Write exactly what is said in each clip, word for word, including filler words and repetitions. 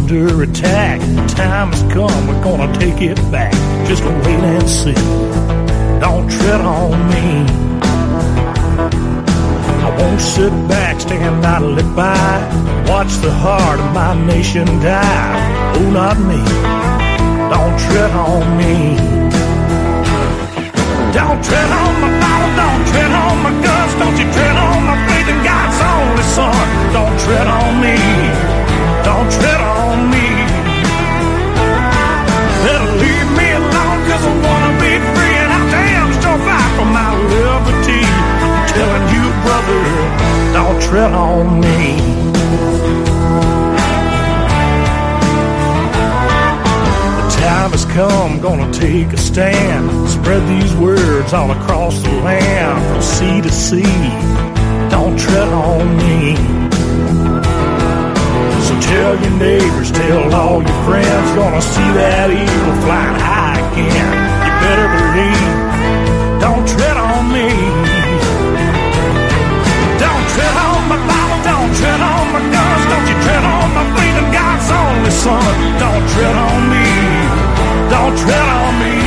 under attack. Time has come, we're gonna take it back. Just wait and see. Don't tread on me. I won't sit back, stand idly by, watch the heart of my nation die. Oh, not me. Don't tread on me. Don't tread on my Bible, don't tread on my guns. Don't you tread on my faith in God's only Son. Don't tread on me. Don't tread on me. Better leave me alone, cause I wanna be free, and I'll damn sure fight for my liberty. I'm telling you, brother, don't tread on me. The time has come, gonna take a stand. Spread these words all across the land, from sea to sea. Don't tread on me. So tell your neighbors, tell all your friends, gonna see that eagle flying high again. You better believe, don't tread on me. Don't tread on my Bible, don't tread on my guns. Don't you tread on my faith in God's only Son. Don't tread on me, don't tread on me.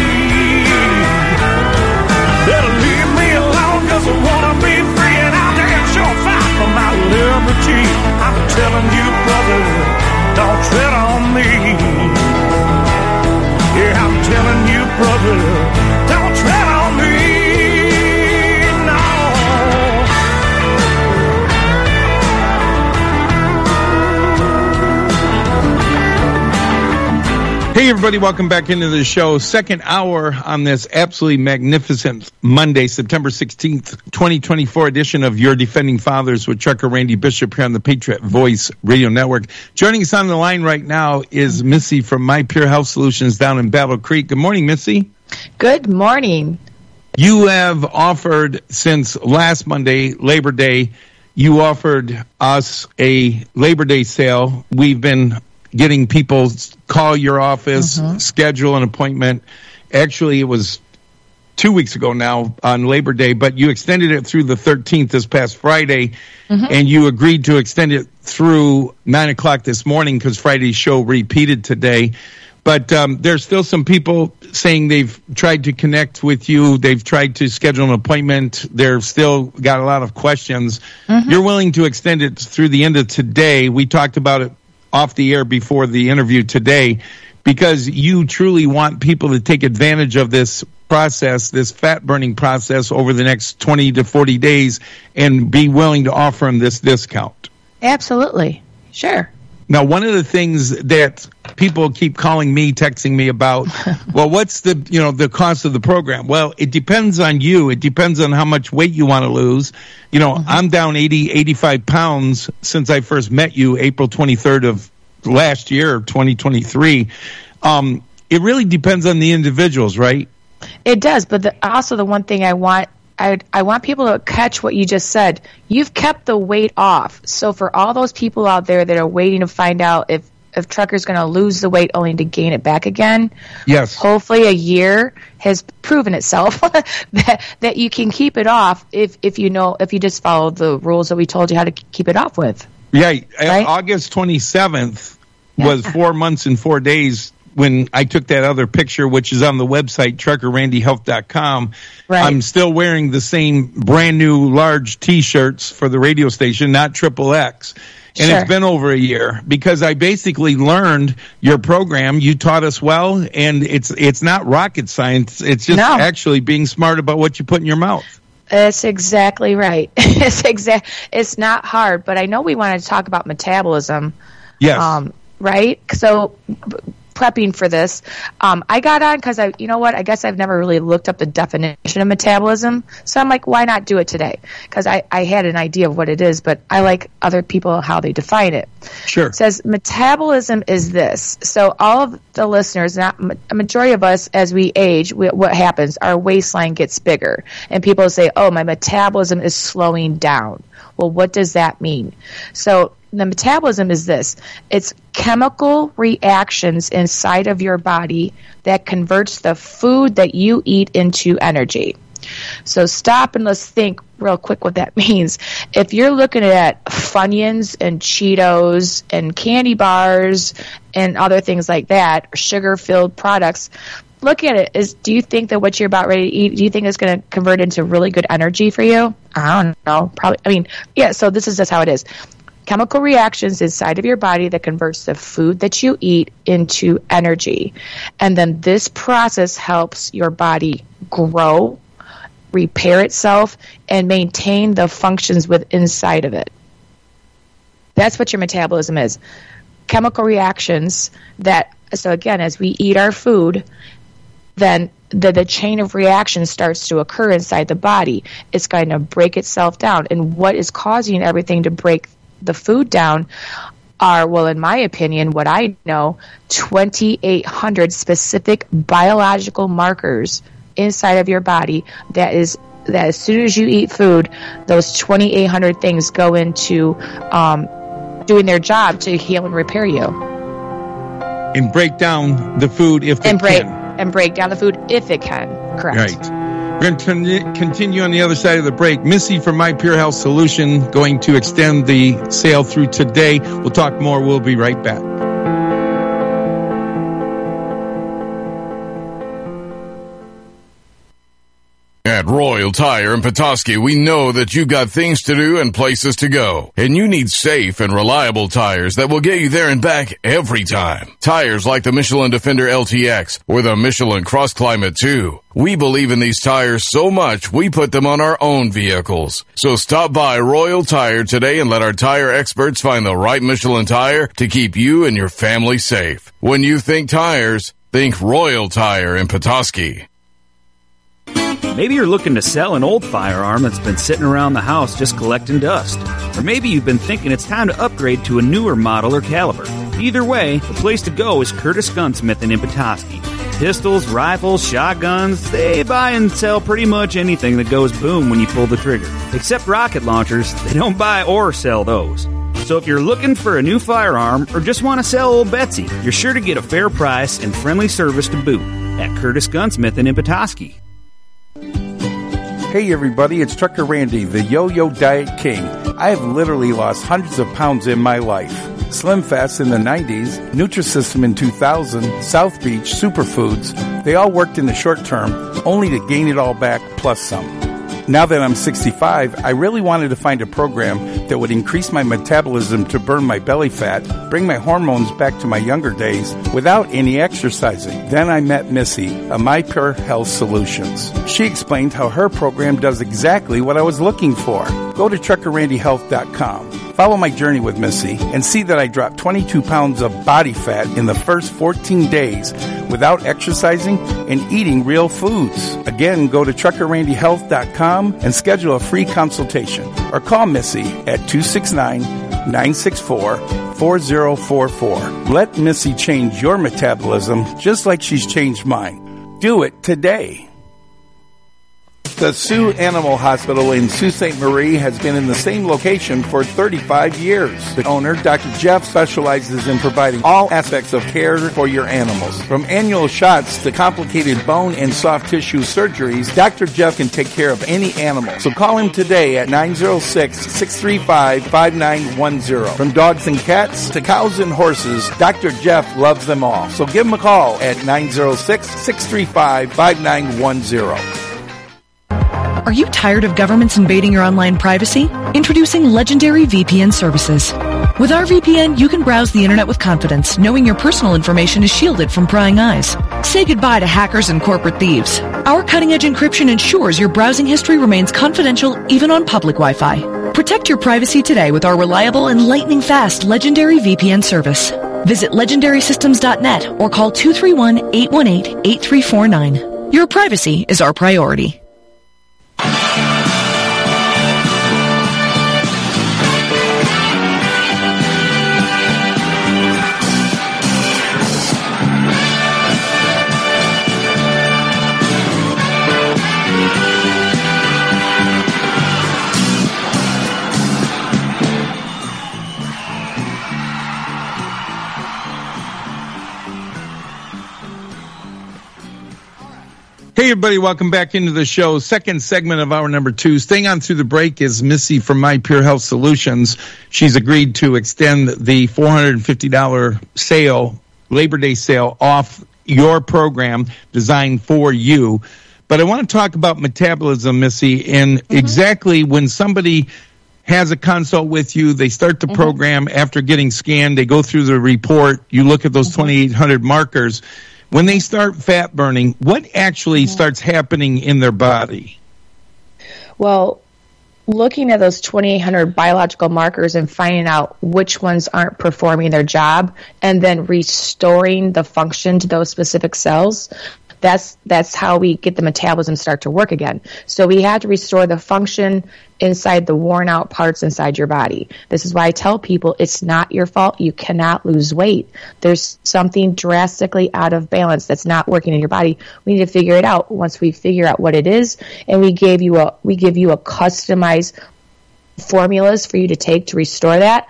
Better leave me alone, cause I wanna be free, and I'll damn sure fight for my liberty. I'm telling you, brother, don't tread on me. Yeah, I'm telling you, brother, don't tread on me. No. Hey, everybody, welcome back into the show. Second hour on this absolutely magnificent Monday, September sixteenth, twenty twenty-four edition of Your Defending Fathers with Trucker Randy Bishop here on the Patriot Voice Radio Network. Joining us on the line right now is Missy from My Pure Health Solutions down in Battle Creek. Good morning, Missy. Good morning. You have offered since last Monday, Labor Day, you offered us a Labor Day sale. We've been getting people call your office, mm-hmm. schedule an appointment. Actually, it was two weeks ago now on Labor Day, but you extended it through the thirteenth this past Friday, mm-hmm. and you agreed to extend it through nine o'clock this morning because Friday's show repeated today. But um, there's still some people saying they've tried to connect with you. They've tried to schedule an appointment. They've still got a lot of questions. Mm-hmm. You're willing to extend it through the end of today. We talked about it off the air before the interview today, because you truly want people to take advantage of this process, this fat burning process over the next twenty to forty days, and be willing to offer them this discount. Absolutely. Sure. Now, one of the things that people keep calling me, texting me about, well, what's the, you know, the cost of the program? Well, it depends on you. It depends on how much weight you want to lose. You know, mm-hmm. I'm down eighty, eighty-five pounds since I first met you, April twenty-third of last year, twenty twenty-three. Um, it really depends on the individuals, right? It does. But the, also the one thing I want, I, I want people to catch what you just said. You've kept the weight off. So for all those people out there that are waiting to find out if, if Trucker's going to lose the weight only to gain it back again, yes, hopefully a year has proven itself that, that you can keep it off if, if you know, if you just follow the rules that we told you how to keep it off with. Yeah, right? August twenty-seventh yeah. was four months and four days when I took that other picture, which is on the website, trucker randy health dot com. Right. I'm still wearing the same brand new large T-shirts for the radio station, not Triple X. And sure. It's been over a year because I basically learned your program. You taught us well, and it's it's not rocket science. It's just no. actually being smart about what you put in your mouth. That's exactly right. It's exact. It's not hard, but I know we wanted to talk about metabolism. Yes. Um, right? So prepping for this, um, I got on because I, you know what? I guess I've never really looked up the definition of metabolism. So I'm like, why not do it today? Because I, I had an idea of what it is, but I like other people how they define it. Sure. It says metabolism is this. So all of the listeners, not a majority of us, as we age, we, what happens? Our waistline gets bigger, and people say, "Oh, my metabolism is slowing down." Well, what does that mean? So the metabolism is this. It's chemical reactions inside of your body that converts the food that you eat into energy. So stop and let's think real quick what that means. If you're looking at Funyuns and Cheetos and candy bars and other things like that, sugar-filled products, look at it. Is do you think that what you're about ready to eat, do you think it's going to convert into really good energy for you? I don't know. Probably. I mean, yeah, so this is just how it is. Chemical reactions inside of your body that converts the food that you eat into energy. And then this process helps your body grow, repair itself, and maintain the functions with inside of it. That's what your metabolism is. Chemical reactions that, so again, as we eat our food, then the, the chain of reaction starts to occur inside the body. It's going to break itself down. And what is causing everything to break the food down are, well, in my opinion, what I know, twenty-eight hundred specific biological markers inside of your body that is that as soon as you eat food, those twenty-eight hundred things go into um, doing their job to heal and repair you. And break down the food if and it break, can. And break down the food if it can. Correct. Right. We're going to continue on the other side of the break. Missy from My Pure Health Solution going to extend the sale through today. We'll talk more. We'll be right back. At Royal Tire in Petoskey, we know that you've got things to do and places to go, and you need safe and reliable tires that will get you there and back every time. Tires like the Michelin Defender L T X or the Michelin Cross Climate two. We believe in these tires so much, we put them on our own vehicles. So stop by Royal Tire today and let our tire experts find the right Michelin tire to keep you and your family safe. When you think tires, think Royal Tire in Petoskey. Maybe you're looking to sell an old firearm that's been sitting around the house just collecting dust. Or maybe you've been thinking it's time to upgrade to a newer model or caliber. Either way, the place to go is Curtis Gunsmith in Petoskey. Pistols, rifles, shotguns, they buy and sell pretty much anything that goes boom when you pull the trigger. Except rocket launchers, they don't buy or sell those. So if you're looking for a new firearm or just want to sell old Betsy, you're sure to get a fair price and friendly service to boot at Curtis Gunsmith in Petoskey. Hey everybody, it's Trucker Randy, the Yo-Yo Diet King. I have literally lost hundreds of pounds in my life. Slim Fast in the nineties, Nutrisystem in two thousand, South Beach, Superfoods, they all worked in the short term, only to gain it all back plus some. Now that I'm sixty-five, I really wanted to find a program that would increase my metabolism to burn my belly fat, bring my hormones back to my younger days without any exercising. Then I met Missy of My Pure Health Solutions. She explained how her program does exactly what I was looking for. Go to trucker randy health dot com. Follow my journey with Missy and see that I dropped twenty-two pounds of body fat in the first fourteen days without exercising and eating real foods. Again, go to trucker randy health dot com and schedule a free consultation or call Missy at two six nine, nine six four, four zero four four. Let Missy change your metabolism just like she's changed mine. Do it today. The Sioux Animal Hospital in Sault Ste. Marie has been in the same location for thirty-five years. The owner, Doctor Jeff, specializes in providing all aspects of care for your animals. From annual shots to complicated bone and soft tissue surgeries, Doctor Jeff can take care of any animal. So call him today at nine oh six, six three five, five nine one oh. From dogs and cats to cows and horses, Doctor Jeff loves them all. So give him a call at nine oh six, six three five, five nine one oh. Are you tired of governments invading your online privacy? Introducing Legendary V P N services. With our V P N, you can browse the internet with confidence, knowing your personal information is shielded from prying eyes. Say goodbye to hackers and corporate thieves. Our cutting-edge encryption ensures your browsing history remains confidential even on public Wi-Fi. Protect your privacy today with our reliable and lightning-fast Legendary V P N service. Visit legendary systems dot net or call two three one, eight one eight, eight three four nine. Your privacy is our priority. Hey Hey, everybody, welcome back into the show. Second segment of hour number two. Staying on through the break is Missy from My Pure Health Solutions. She's agreed to extend the four hundred fifty dollars sale, Labor Day sale, off your program designed for you. But I want to talk about metabolism, Missy, and mm-hmm. exactly when somebody has a consult with you, they start the mm-hmm. program after getting scanned, they go through the report, you look at those mm-hmm. twenty-eight hundred markers. When they start fat burning, what actually mm-hmm. starts happening in their body? Well, looking at those twenty-eight hundred biological markers and finding out which ones aren't performing their job and then restoring the function to those specific cells, that's that's how we get the metabolism start to work again. So we have to restore the function inside the worn out parts inside your body. This is why I tell people it's not your fault. You cannot lose weight. There's something drastically out of balance that's not working in your body. We need to figure it out. Once we figure out what it is, and we gave you a we give you a customized formulas for you to take to restore that,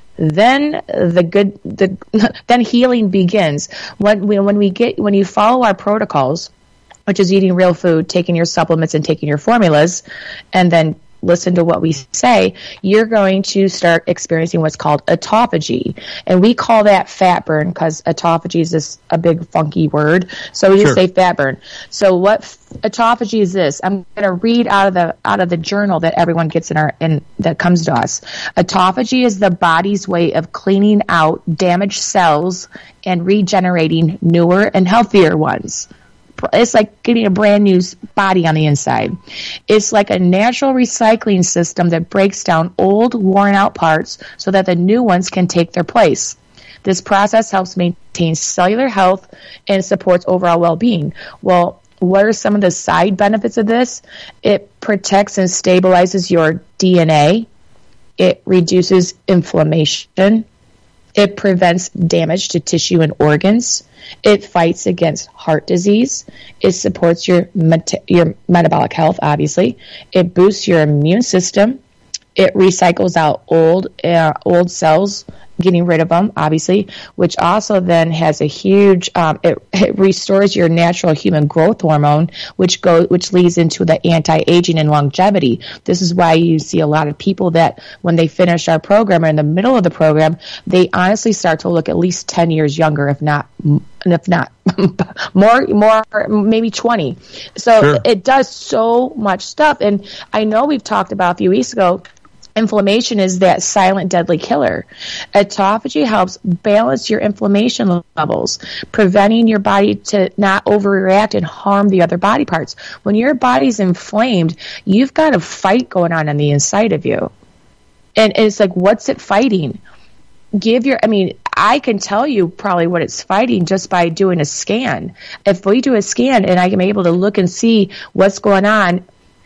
then the good the then healing begins. When we, when we get when you follow our protocols, which is eating real food, taking your supplements and taking your formulas, and then listen to what we say, you're going to start experiencing what's called autophagy. And we call that fat burn because autophagy is this, a big funky word. So we just sure. say fat burn. So what autophagy is this? I'm going to read out of the out of the journal that everyone gets in our in that comes to us. Autophagy is the body's way of cleaning out damaged cells and regenerating newer and healthier ones. It's like getting a brand new body on the inside. It's like a natural recycling system that breaks down old, worn-out parts so that the new ones can take their place. This process helps maintain cellular health and supports overall well-being. Well, what are some of the side benefits of this? It protects and stabilizes your D N A. It reduces inflammation. It prevents damage to tissue and organs. It fights against heart disease. It supports your meta- your metabolic health, obviously. It boosts your immune system. It recycles out old uh, old cells, getting rid of them, obviously, which also then has a huge, um, it, it restores your natural human growth hormone, which go, which leads into the anti-aging and longevity. This is why you see a lot of people that when they finish our program or in the middle of the program, they honestly start to look at least ten years younger, if not, if not more, more, maybe twenty. So sure. It does so much stuff. And I know we've talked about a few weeks ago, inflammation is that silent, deadly killer. Autophagy helps balance your inflammation levels, preventing your body to not overreact and harm the other body parts. When your body's inflamed, you've got a fight going on on the inside of you. And it's like, what's it fighting? Give your, I mean, I can tell you probably what it's fighting just by doing a scan. If we do a scan and I am able to look and see what's going on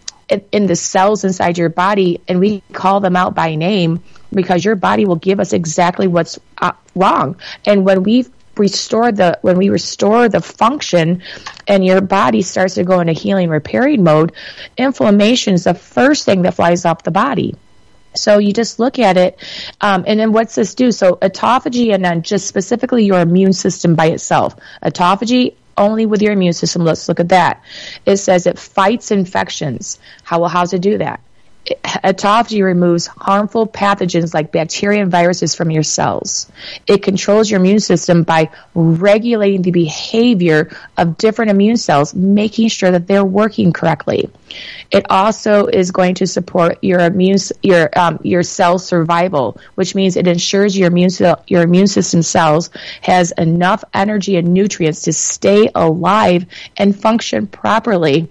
in the cells inside your body, and we call them out by name because your body will give us exactly what's uh, wrong. And when we restore the when we restore the function and your body starts to go into healing repairing mode, inflammation is the first thing that flies off the body. So you just look at it, um, and then what's this do? So autophagy, and then just specifically your immune system by itself. Autophagy only with your immune system. Let's look at that. It says it fights infections. How well, how's it do that? It, autophagy removes harmful pathogens like bacteria and viruses from your cells. It controls your immune system by regulating the behavior of different immune cells, making sure that they're working correctly. It also is going to support your immune your um, your cell survival, which means it ensures your immune cell, your immune system cells has enough energy and nutrients to stay alive and function properly.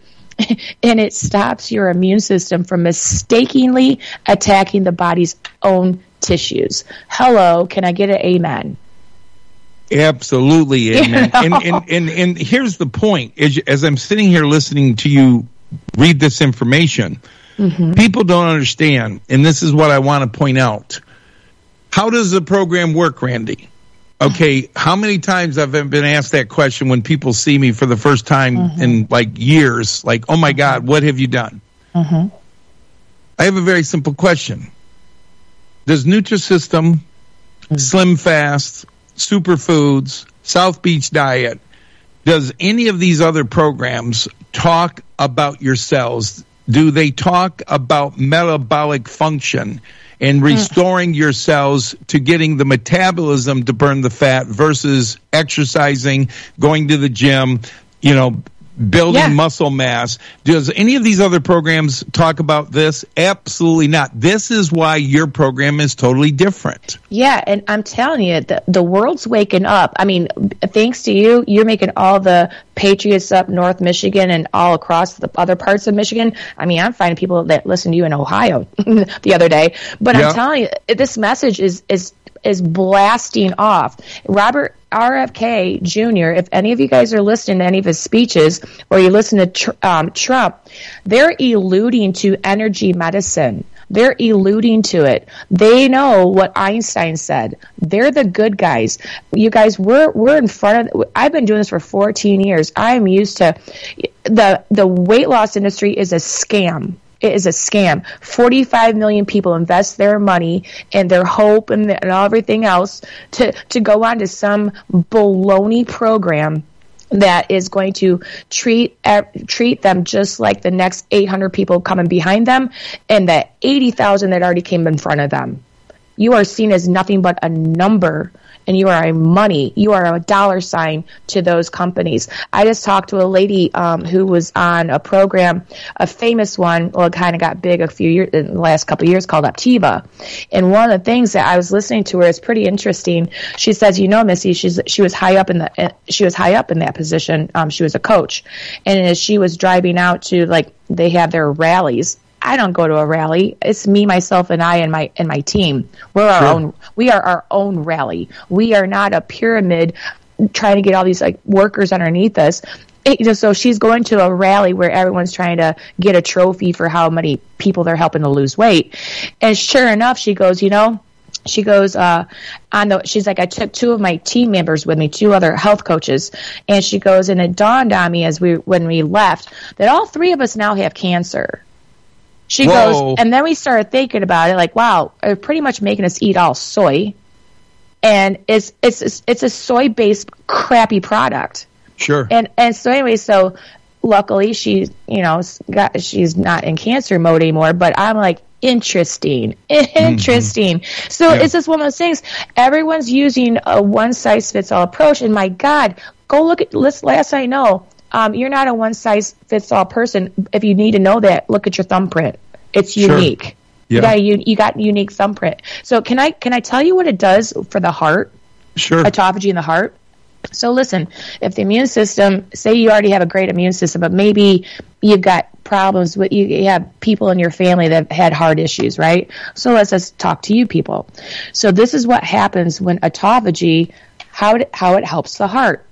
And it stops your immune system from mistakenly attacking the body's own tissues. Hello, can I get an amen? Absolutely, amen. You know? and, and, and, and here's the point. As, as I'm sitting here listening to you read this information, mm-hmm. people don't understand, and this is what I want to point out. How does the program work, Randy? Okay, how many times I've been asked that question when people see me for the first time mm-hmm. in like years, like, oh my God, what have you done? Mm-hmm. I have a very simple question. Does Nutrisystem, mm-hmm. Slim Fast, Superfoods, South Beach Diet does any of these other programs talk about your cells? Do they talk about metabolic function and restoring your cells to getting the metabolism to burn the fat versus exercising, going to the gym, you know, building yeah. muscle mass? Does any of these other programs talk about this? Absolutely not. This is why your program is totally different. Yeah, and I'm telling you, the, the world's waking up. I mean, thanks to you, you're making all the Patriots up North Michigan and all across the other parts of Michigan. I mean, I'm finding people that listen to you in Ohio the other day. But yeah. I'm telling you, this message is is is blasting off. Robert R F K Junior, if any of you guys are listening to any of his speeches or you listen to tr- um, Trump, they're alluding to energy medicine. They're alluding to it. They know what Einstein said. They're the good guys. You guys, we're we're in front of. I've been doing this for fourteen years. I'm used to the the weight loss industry is a scam. It is a scam. forty-five million people invest their money and their hope and, the, and everything else to, to go on to some baloney program that is going to treat uh, treat them just like the next eight hundred people coming behind them and the eighty thousand that already came in front of them. You are seen as nothing but a number, and you are a money. You are a dollar sign to those companies. I just talked to a lady um, who was on a program, a famous one, well, it kind of got big a few years, in the last couple of years, called Optiva. And one of the things that I was listening to her is pretty interesting. She says, you know, Missy, she's she was high up in the she was high up in that position. Um, she was a coach, and as she was driving out to, like, they have their rallies. I don't go to a rally. It's me, myself, and I, and my and my team. We're our sure. own. We are our own rally. We are not a pyramid trying to get all these like workers underneath us. It, you know, so she's going to a rally where everyone's trying to get a trophy for how many people they're helping to lose weight. And sure enough, she goes, you know, she goes uh, on the. She's like, I took two of my team members with me, two other health coaches, and she goes, and it dawned on me as we when we left that all three of us now have cancer. She Whoa. goes, and then we started thinking about it, like, wow, they're pretty much making us eat all soy, and it's it's it's a soy-based crappy product. Sure. And and so anyway, so luckily she's you know got she's not in cancer mode anymore. But I'm like, interesting, interesting. Mm-hmm. So yeah. It's just one of those things. Everyone's using a one-size-fits-all approach, and my God, go look at this. Last I know. Um, you're not a one-size-fits-all person. If you need to know that, look at your thumbprint. It's unique. Sure. Yeah. You got a, you got unique thumbprint. So can I can I tell you what it does for the heart? Sure. Autophagy in the heart. So listen, if the immune system, say you already have a great immune system, but maybe you've got problems with you, you have people in your family that have had heart issues, right? So let's just talk to you people. So this is what happens when autophagy, how it, how it helps the heart.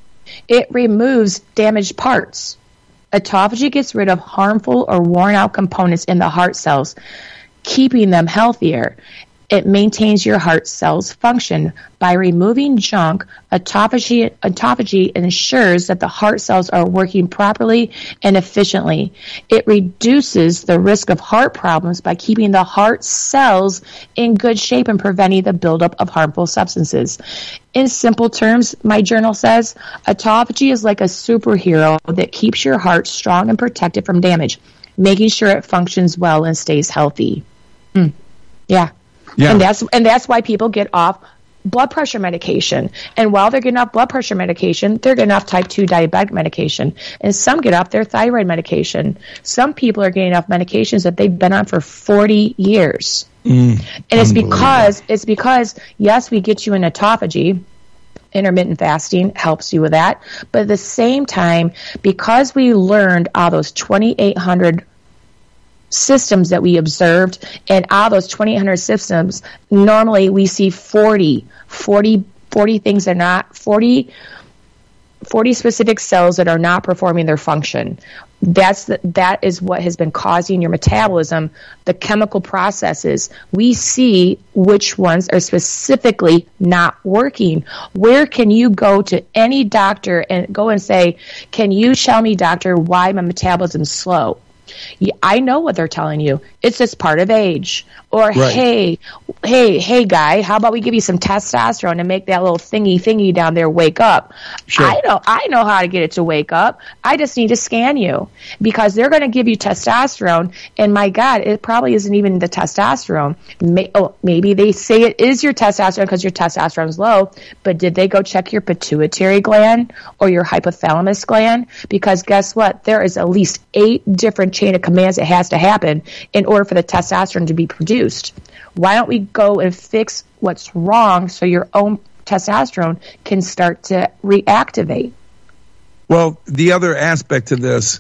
It removes damaged parts. Autophagy gets rid of harmful or worn-out components in the heart cells, keeping them healthier. It maintains your heart cells' function. By removing junk, autophagy, autophagy ensures that the heart cells are working properly and efficiently. It reduces the risk of heart problems by keeping the heart cells in good shape and preventing the buildup of harmful substances. In simple terms, my journal says, autophagy is like a superhero that keeps your heart strong and protected from damage, making sure it functions well and stays healthy. Mm. Yeah. Yeah. And that's and that's why people get off blood pressure medication. And while they're getting off blood pressure medication, they're getting off type two diabetic medication. And some get off their thyroid medication. Some people are getting off medications that they've been on for forty years. Mm, and it's because it's because yes, we get you in autophagy. Intermittent fasting helps you with that. But at the same time, because we learned all those twenty-eight hundred systems that we observed, and all those twenty-eight hundred systems, normally we see forty, forty, forty things that are not, forty, forty specific cells that are not performing their function. That's the, that is what has been causing your metabolism, the chemical processes. We see which ones are specifically not working. Where can you go to any doctor and go and say, can you tell me, doctor, why my metabolism is slow? Yeah, I know what they're telling you. It's just part of age. Or, Right. hey, hey, hey, guy, how about we give you some testosterone and make that little thingy thingy down there wake up? Sure. I know, I know how to get it to wake up. I just need to scan you because they're going to give you testosterone. And my God, it probably isn't even the testosterone. May, oh, maybe they say it is your testosterone because your testosterone is low. But did they go check your pituitary gland or your hypothalamus gland? Because guess what? There is at least eight different chain of commands that has to happen in order for the testosterone to be produced. Why don't we go and fix what's wrong so your own testosterone can start to reactivate? Well, the other aspect to this,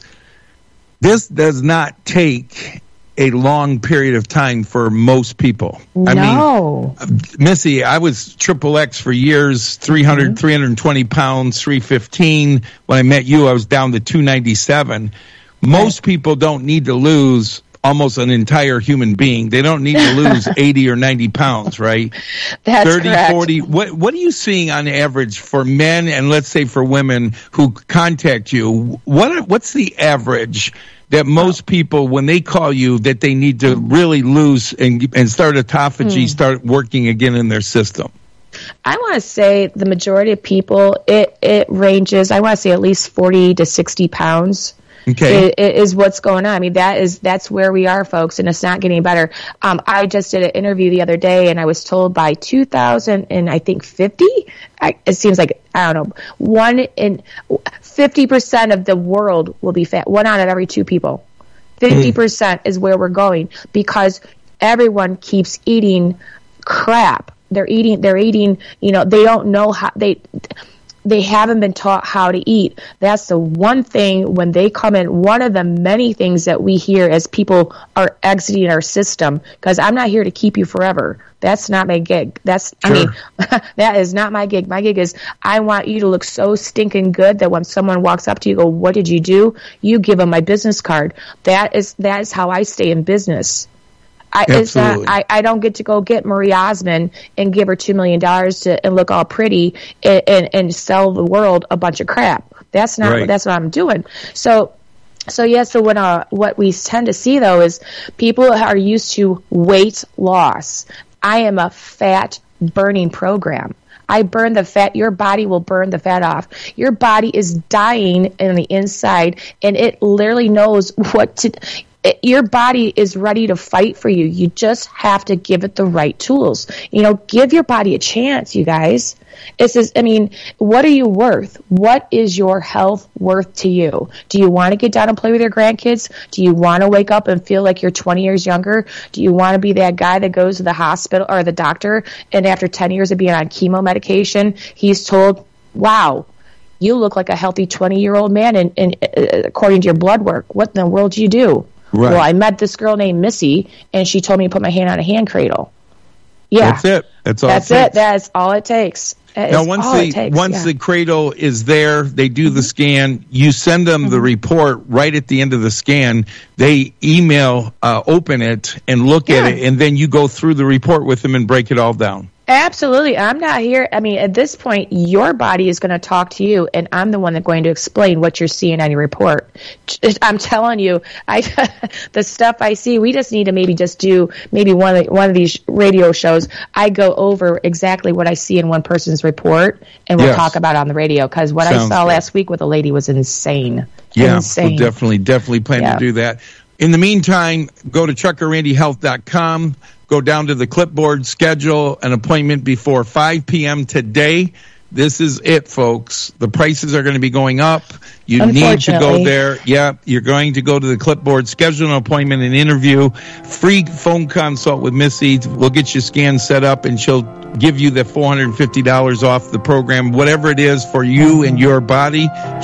this does not take a long period of time for most people. I No. mean, Missy, I was triple X for years, three hundred, three hundred twenty pounds, three fifteen. When I met you, I was down to two ninety-seven. Most people don't need to lose almost an entire human being. They don't need to lose eighty or ninety pounds, right? That's thirty, correct. forty. What, what are you seeing on average for men and let's say for women who contact you? What What's the average that most people, when they call you, that they need to really lose and, and start autophagy, Hmm. start working again in their system? I want to say the majority of people, it, it ranges, I want to say at least forty to sixty pounds. Okay. It, it is what's going on. I mean, that is that's where we are, folks, and it's not getting better. Um, I just did an interview the other day, and I was told by two thousand and I think fifty. I, it seems like I don't know. One in fifty percent of the world will be fat. One out of every two people. Fifty percent is where we're going because everyone keeps eating crap. They're eating. They're eating. You know, they don't know how they. They haven't been taught how to eat. That's the one thing when they come in, one of the many things that we hear as people are exiting our system, because I'm not here to keep you forever. That's not my gig. That's, I mean, that is not my gig. My gig is I want you to look so stinking good that when someone walks up to you, go, what did you do? You give them my business card. That is, that is how I stay in business. I, it's not, I, I don't get to go get Marie Osmond and give her two million dollars to and look all pretty and, and, and sell the world a bunch of crap. That's not Right. that's what I'm doing. So, so yeah. So when uh, what we tend to see though is people are used to weight loss. I am a fat burning program. I burn the fat. Your body will burn the fat off. Your body is dying on the inside, and it literally knows what to. It, your body is ready to fight for you. You just have to give it the right tools. You know, give your body a chance, you guys. It's just, I mean, what are you worth? What is your health worth to you? Do you want to get down and play with your grandkids? Do you want to wake up and feel like you're twenty years younger? Do you want to be that guy that goes to the hospital or the doctor and after ten years of being on chemo medication, he's told, wow, you look like a healthy twenty-year-old man and, and uh, according to your blood work. What in the world do you do? Right. Well, I met this girl named Missy, and she told me to put my hand on a hand cradle. Yeah, That's it. That's all That's it it. takes. That's all it takes. That Now, is once all the it takes. once yeah. the cradle is there, they do the scan. You send them the report right at the end of the scan. They email, uh, open it, and look Yeah. at it, and then you go through the report with them and break it all down. Absolutely. I'm not here. I mean, at this point, your body is going to talk to you, and I'm the one that's going to explain what you're seeing on your report. I'm telling you, I the stuff I see, we just need to maybe just do maybe one of the, one of these radio shows. I go over exactly what I see in one person's report, and we'll Yes. talk about it on the radio, because what Sounds I saw good. last week with a lady was insane. Yeah, insane. we'll definitely, definitely plan Yeah. to do that. In the meantime, go to chuck or randy health dot com. Go down to the clipboard, schedule an appointment before five p.m. today. This is it, folks. The prices are going to be going up. You need to go Unfortunately. there. Yeah, you're going to go to the clipboard, schedule an appointment, an interview, free phone consult with Missy. We'll get your scan set up, and she'll give you the four hundred fifty dollars off the program, whatever it is for you and your body.